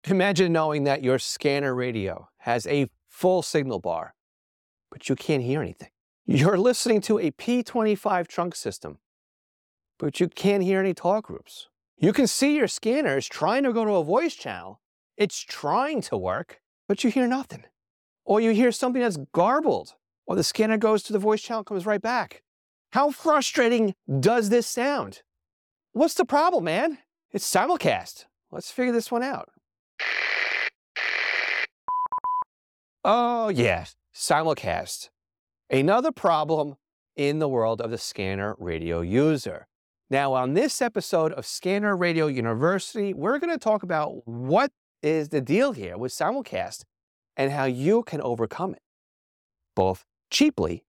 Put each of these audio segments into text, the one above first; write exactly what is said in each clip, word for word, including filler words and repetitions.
Imagine knowing that your scanner radio has a full signal bar, but you can't hear anything. You're listening to a P twenty-five trunk system, but you can't hear any talk groups. You can see your scanner is trying to go to a voice channel. It's trying to work, but you hear nothing. Or you hear something that's garbled, or the scanner goes to the voice channel, comes right back. How frustrating does this sound? What's the problem, man? It's simulcast. Let's figure this one out. Oh yeah, simulcast. Another problem in the world of the scanner radio user. Now, on this episode of Scanner Radio University, we're going to talk about what is the deal here with simulcast and how you can overcome it, both cheaply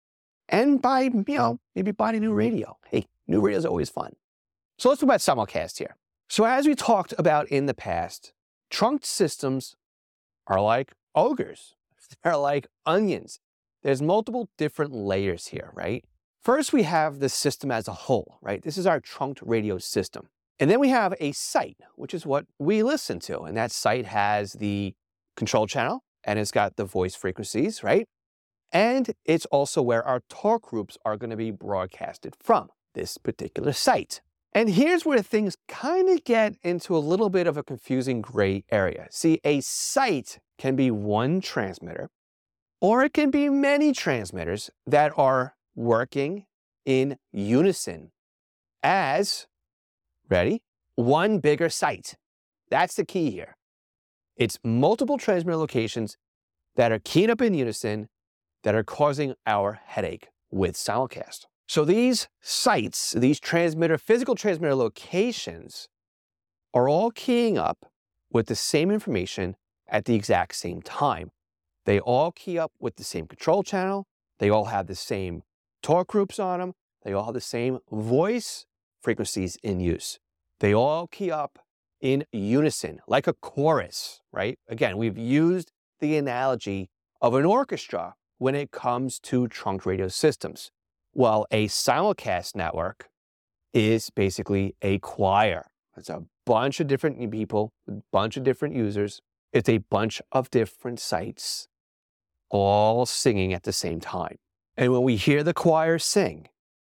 and by, you know, maybe buying a new radio. Hey, new radio is always fun. So let's talk about simulcast here. So as we talked about in the past, trunked systems are like ogres. They're like onions. There's multiple different layers here, right? First, we have the system as a whole, right? This is our trunked radio system. And then we have a site, which is what we listen to. And that site has the control channel, and it's got the voice frequencies, right? And it's also where our talk groups are going to be broadcasted from, this particular site. And here's where things kind of get into a little bit of a confusing gray area. See, a site can be one transmitter, or it can be many transmitters that are working in unison as, ready, one bigger site. That's the key here. It's multiple transmitter locations that are keyed up in unison that are causing our headache with simulcast. So these sites, these transmitter, physical transmitter locations are all keying up with the same information at the exact same time. They all key up with the same control channel. They all have the same talk groups on them. They all have the same voice frequencies in use. They all key up in unison, like a chorus, right? Again, we've used the analogy of an orchestra when it comes to trunked radio systems. Well, a simulcast network is basically a choir. It's a bunch of different people, a bunch of different users. It's a bunch of different sites all singing at the same time. And when we hear the choir sing,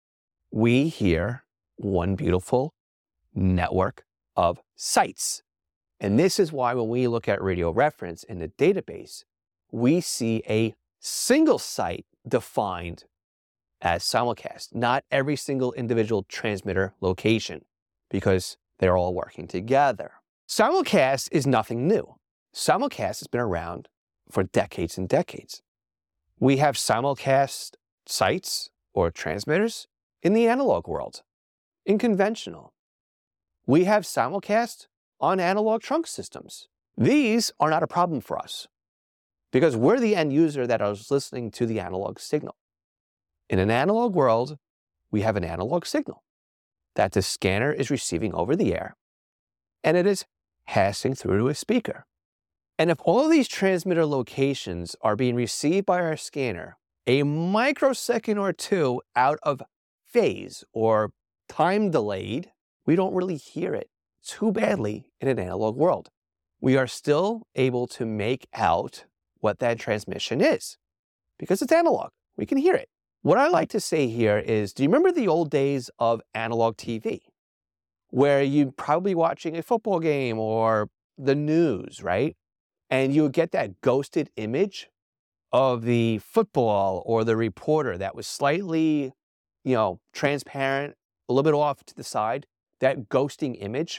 we hear one beautiful network of sites. And this is why when we look at radio reference in the database, we see a single site defined as simulcast, not every single individual transmitter location, because they're all working together. Simulcast is nothing new. Simulcast has been around for decades and decades. We have simulcast sites or transmitters in the analog world, in conventional. We have simulcast on analog trunk systems. These are not a problem for us because we're the end user that is listening to the analog signal. In an analog world, we have an analog signal that the scanner is receiving over the air, and it is passing through to a speaker. And if all of these transmitter locations are being received by our scanner a microsecond or two out of phase or time delayed, we don't really hear it too badly in an analog world. We are still able to make out what that transmission is because it's analog. We can hear it. What I like to say here is, do you remember the old days of analog T V where you'd probably be watching a football game or the news, right? And you would get that ghosted image of the football or the reporter that was slightly, you know, transparent, a little bit off to the side, that ghosting image.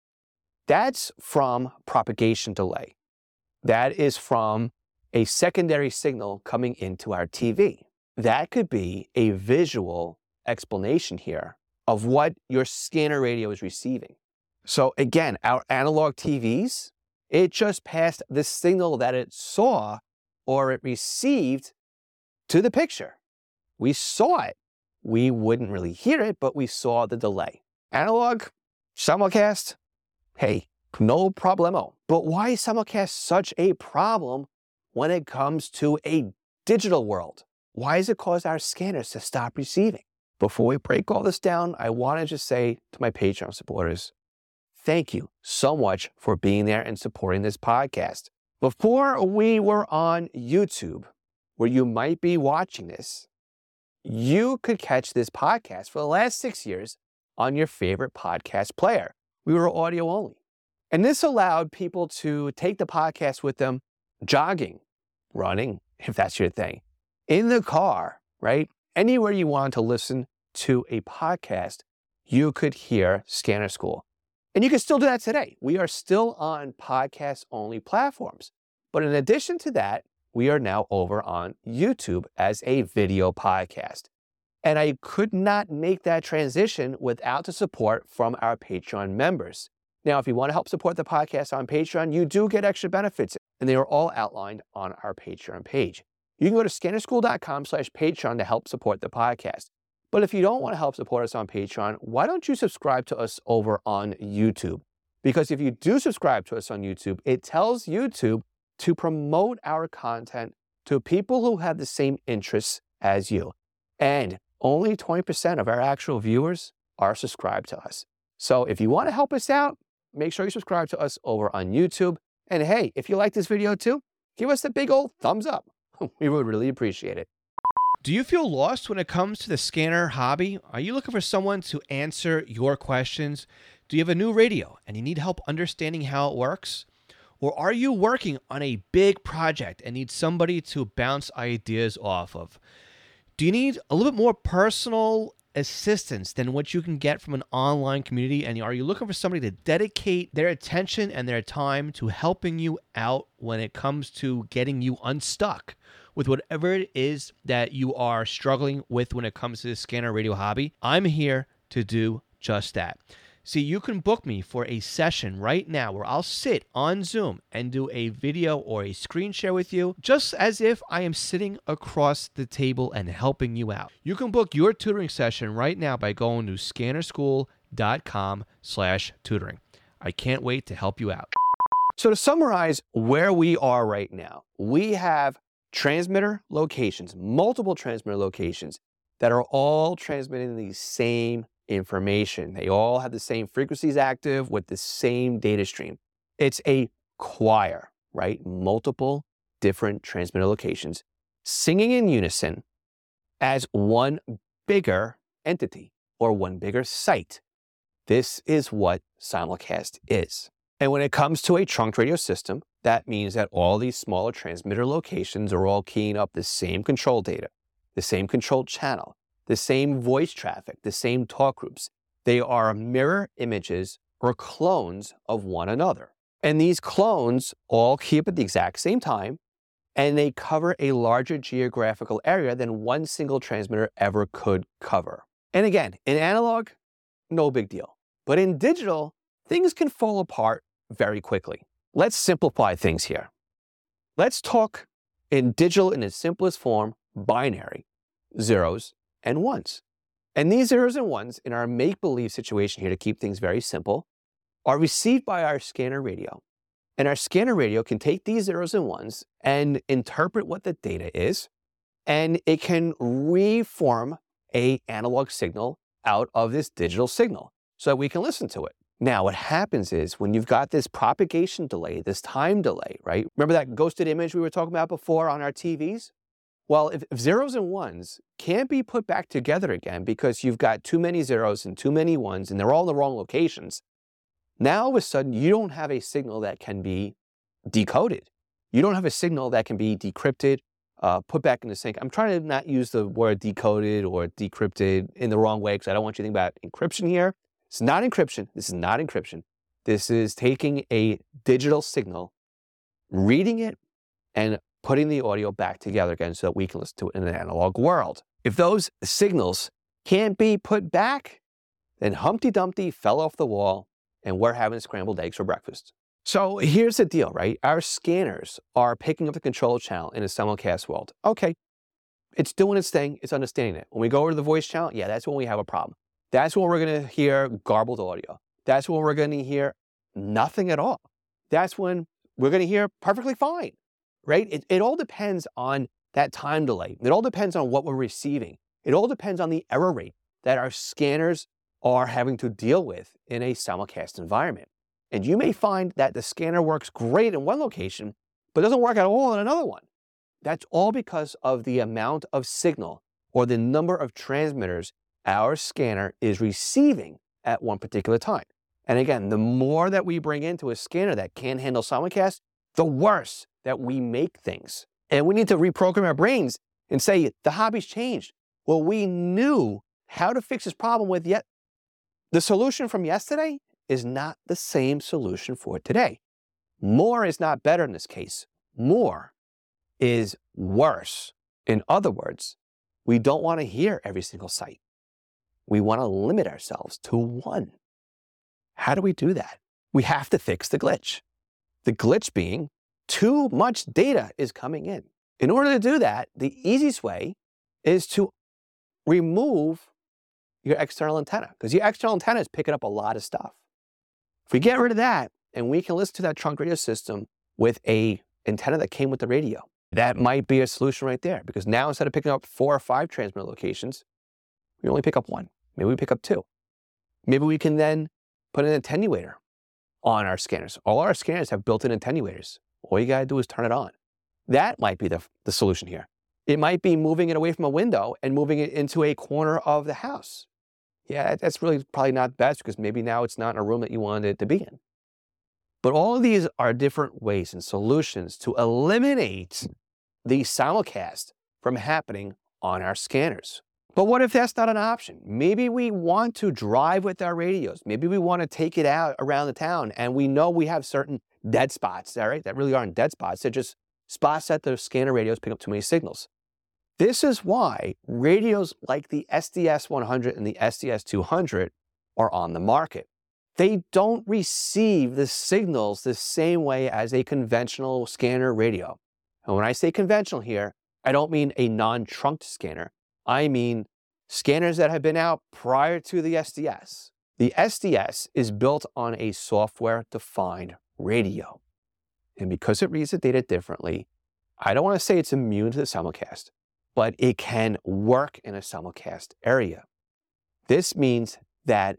That's from propagation delay. That is from a secondary signal coming into our T V. That could be a visual explanation here of what your scanner radio is receiving. So again, our analog T Vs, it just passed the signal that it saw or it received to the picture. We saw it. We wouldn't really hear it, but we saw the delay. Analog, simulcast, hey, no problemo. But why is simulcast such a problem when it comes to a digital world? Why does it cause our scanners to stop receiving? Before we break all this down, I want to just say to my Patreon supporters, thank you so much for being there and supporting this podcast. Before we were on YouTube, where you might be watching this, you could catch this podcast for the last six years on your favorite podcast player. We were audio only. And this allowed people to take the podcast with them jogging, running, if that's your thing, in the car, right? Anywhere you want to listen to a podcast, you could hear Scanner School. And you can still do that today. We are still on podcast-only platforms. But in addition to that, we are now over on YouTube as a video podcast. And I could not make that transition without the support from our Patreon members. Now, if you want to help support the podcast on Patreon, you do get extra benefits, and they are all outlined on our Patreon page. You can go to scannerschool.com slash Patreon to help support the podcast. But if you don't want to help support us on Patreon, why don't you subscribe to us over on YouTube? Because if you do subscribe to us on YouTube, it tells YouTube to promote our content to people who have the same interests as you. And only twenty percent of our actual viewers are subscribed to us. So if you want to help us out, make sure you subscribe to us over on YouTube. And hey, if you like this video too, give us a big old thumbs up. We would really appreciate it. Do you feel lost when it comes to the scanner hobby? Are you looking for someone to answer your questions? Do you have a new radio and you need help understanding how it works? Or are you working on a big project and need somebody to bounce ideas off of? Do you need a little bit more personal assistance than what you can get from an online community? And are you looking for somebody to dedicate their attention and their time to helping you out when it comes to getting you unstuck with whatever it is that you are struggling with when it comes to the scanner radio hobby? I'm here to do just that. See, you can book me for a session right now where I'll sit on Zoom and do a video or a screen share with you, just as if I am sitting across the table and helping you out. You can book your tutoring session right now by going to scannerschool.com slash tutoring. I can't wait to help you out. So to summarize where we are right now, we have transmitter locations, multiple transmitter locations that are all transmitting the same information. They all have the same frequencies active with the same data stream. It's a choir, right? Multiple different transmitter locations singing in unison as one bigger entity or one bigger site. This is what simulcast is. And when it comes to a trunked radio system, that means that all these smaller transmitter locations are all keying up the same control data, the same control channel, the same voice traffic, the same talk groups. They are mirror images or clones of one another. And these clones all key up at the exact same time, and they cover a larger geographical area than one single transmitter ever could cover. And again, in analog, no big deal. But in digital, things can fall apart very quickly. Let's simplify things here. Let's talk in digital in its simplest form, binary, zeros and ones. And these zeros and ones in our make-believe situation here, to keep things very simple, are received by our scanner radio. And our scanner radio can take these zeros and ones and interpret what the data is, and it can reform a analog signal out of this digital signal so that we can listen to it. Now, what happens is when you've got this propagation delay, this time delay, right? Remember that ghosted image we were talking about before on our T Vs? Well, if, if zeros and ones can't be put back together again because you've got too many zeros and too many ones and they're all in the wrong locations, now all of a sudden you don't have a signal that can be decoded. You don't have a signal that can be decrypted, uh, put back into sync. I'm trying to not use the word decoded or decrypted in the wrong way because I don't want you to think about encryption here. It's not encryption. This is not encryption. This is taking a digital signal, reading it, and putting the audio back together again so that we can listen to it in an analog world. If those signals can't be put back, then Humpty Dumpty fell off the wall and we're having scrambled eggs for breakfast. So here's the deal, right? Our scanners are picking up the control channel in a simulcast world. Okay, it's doing its thing, it's understanding it. When we go over to the voice channel, yeah, that's when we have a problem. That's when we're gonna hear garbled audio. That's when we're gonna hear nothing at all. That's when we're gonna hear perfectly fine. Right? It, it all depends on that time delay. It all depends on what we're receiving. It all depends on the error rate that our scanners are having to deal with in a simulcast environment. And you may find that the scanner works great in one location, but doesn't work at all in another one. That's all because of the amount of signal or the number of transmitters our scanner is receiving at one particular time. And again, the more that we bring into a scanner that can handle simulcast, the worse that we make things. And we need to reprogram our brains and say, the hobby's changed. Well, we knew how to fix this problem with yet the solution from yesterday is not the same solution for today. More is not better in this case. More is worse. In other words, we don't want to hear every single site. We want to limit ourselves to one. How do we do that? We have to fix the glitch. The glitch being too much data is coming in. In order to do that, the easiest way is to remove your external antenna, because your external antenna is picking up a lot of stuff. If we get rid of that and we can listen to that trunk radio system with a antenna that came with the radio, that might be a solution right there, because now instead of picking up four or five transmitter locations, we only pick up one. Maybe we pick up two. Maybe we can then put an attenuator on our scanners. All our scanners have built-in attenuators. All you gotta do is turn it on. That might be the, the solution here. It might be moving it away from a window and moving it into a corner of the house. Yeah, that's really probably not best, because maybe now it's not in a room that you wanted it to be in. But all of these are different ways and solutions to eliminate the simulcast from happening on our scanners. But what if that's not an option? Maybe we want to drive with our radios. Maybe we want to take it out around the town, and we know we have certain dead spots, all right, that really aren't dead spots. They're just spots that the scanner radios pick up too many signals. This is why radios like the S D S one hundred and the S D S two hundred are on the market. They don't receive the signals the same way as a conventional scanner radio. And when I say conventional here, I don't mean a non-trunked scanner. I mean scanners that have been out prior to the S D S. The S D S is built on a software-defined radio. And because it reads the data differently, I don't want to say it's immune to the simulcast, but it can work in a simulcast area. This means that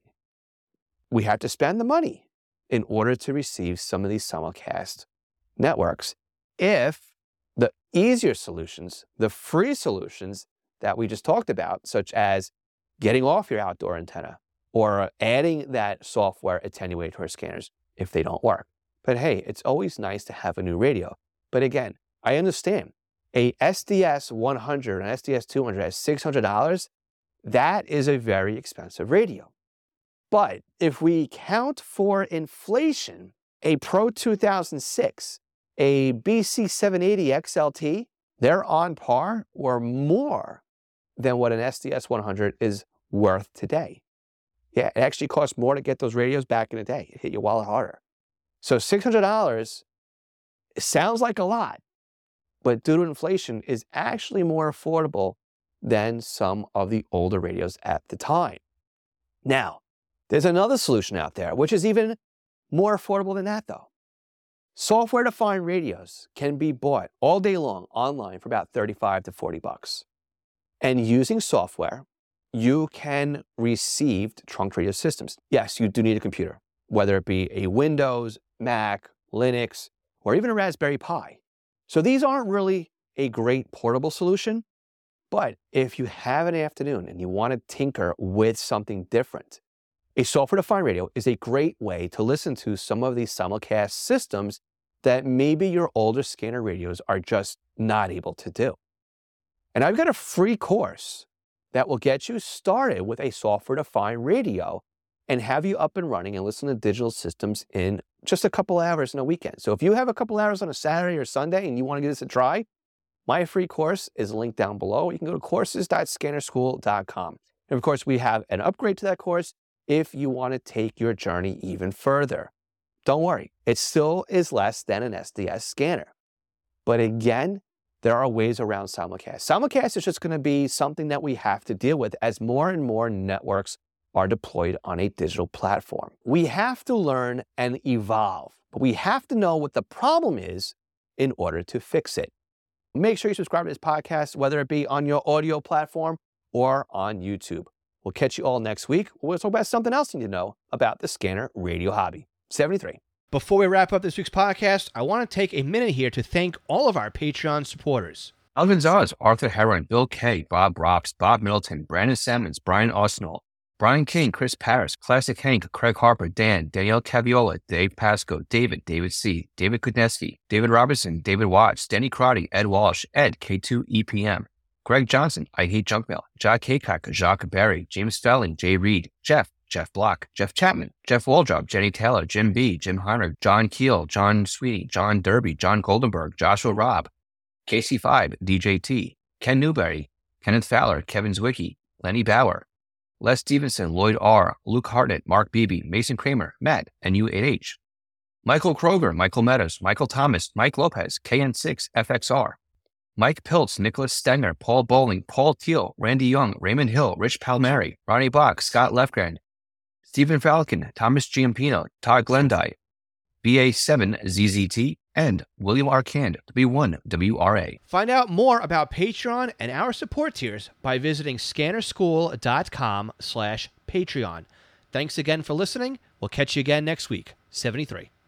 we have to spend the money in order to receive some of these simulcast networks. If the easier solutions, the free solutions that we just talked about, such as getting off your outdoor antenna or adding that software attenuator to our scanners, if they don't work. But hey, it's always nice to have a new radio. But again, I understand a S D S one hundred and S D S two hundred at six hundred dollars, that is a very expensive radio. But if we count for inflation, a Pro two thousand six, a B C seven eighty X L T, they're on par or more than what an S D S one hundred is worth today. Yeah, it actually costs more to get those radios back in the day. It hit your wallet harder. So six hundred dollars sounds like a lot, but due to inflation is actually more affordable than some of the older radios at the time. Now, there's another solution out there, which is even more affordable than that though. Software-defined radios can be bought all day long online for about thirty-five to forty bucks. And using software, you can receive trunked radio systems. Yes, you do need a computer, whether it be a Windows, Mac, Linux, or even a Raspberry Pi. So these aren't really a great portable solution, but if you have an afternoon and you want to tinker with something different, a software-defined radio is a great way to listen to some of these simulcast systems that maybe your older scanner radios are just not able to do. And I've got a free course that will get you started with a software-defined radio and have you up and running and listen to digital systems in just a couple hours in a weekend. So if you have a couple hours on a Saturday or Sunday and you want to give this a try, my free course is linked down below. You can go to courses dot scanner school dot com. And of course, we have an upgrade to that course if you want to take your journey even further. Don't worry, it still is less than an S D S scanner. But again, there are ways around simulcast. Simulcast is just going to be something that we have to deal with as more and more networks are deployed on a digital platform. We have to learn and evolve, but we have to know what the problem is in order to fix it. Make sure you subscribe to this podcast, whether it be on your audio platform or on YouTube. We'll catch you all next week. We'll talk about something else you need to know about the scanner radio hobby. seventy-three. Before we wrap up this week's podcast, I want to take a minute here to thank all of our Patreon supporters. Alvin Zaz, Arthur Heron, Bill Kay, Bob Rops, Bob Middleton, Brandon Sammons, Brian Arsenal, Brian King, Chris Paris, Classic Hank, Craig Harper, Dan, Danielle Caviola, Dave Pasco, David, David C., David Kudneski, David Robertson, David Watts, Danny Crotty, Ed Walsh, Ed, K two E P M, Greg Johnson, I Hate Junk Mail, Jack Haycock, Jacques Berry, James Stelling, Jay Reed, Jeff, Jeff Block, Jeff Chapman, Jeff Waldrop, Jenny Taylor, Jim B., Jim Heinrich, John Keel, John Sweeney, John Derby, John Goldenberg, Joshua Robb, K C five, D J T, Ken Newberry, Kenneth Fowler, Kevin Zwicky, Lenny Bauer, Les Stevenson, Lloyd R., Luke Hartnett, Mark Beebe, Mason Kramer, Matt, N U eight H, Michael Kroger, Michael Meadows, Michael Thomas, Mike Lopez, K N six, F X R, Mike Piltz, Nicholas Stenger, Paul Bowling, Paul Teal, Randy Young, Raymond Hill, Rich Palmieri, Ronnie Bach, Scott Lefgren, Stephen Falcon, Thomas Giampino, Todd Glendy, B A seven Z Z T, and William Arcand, W one W R A. Find out more about Patreon and our support tiers by visiting scannerschool.com slash Patreon. Thanks again for listening. We'll catch you again next week. seventy-three.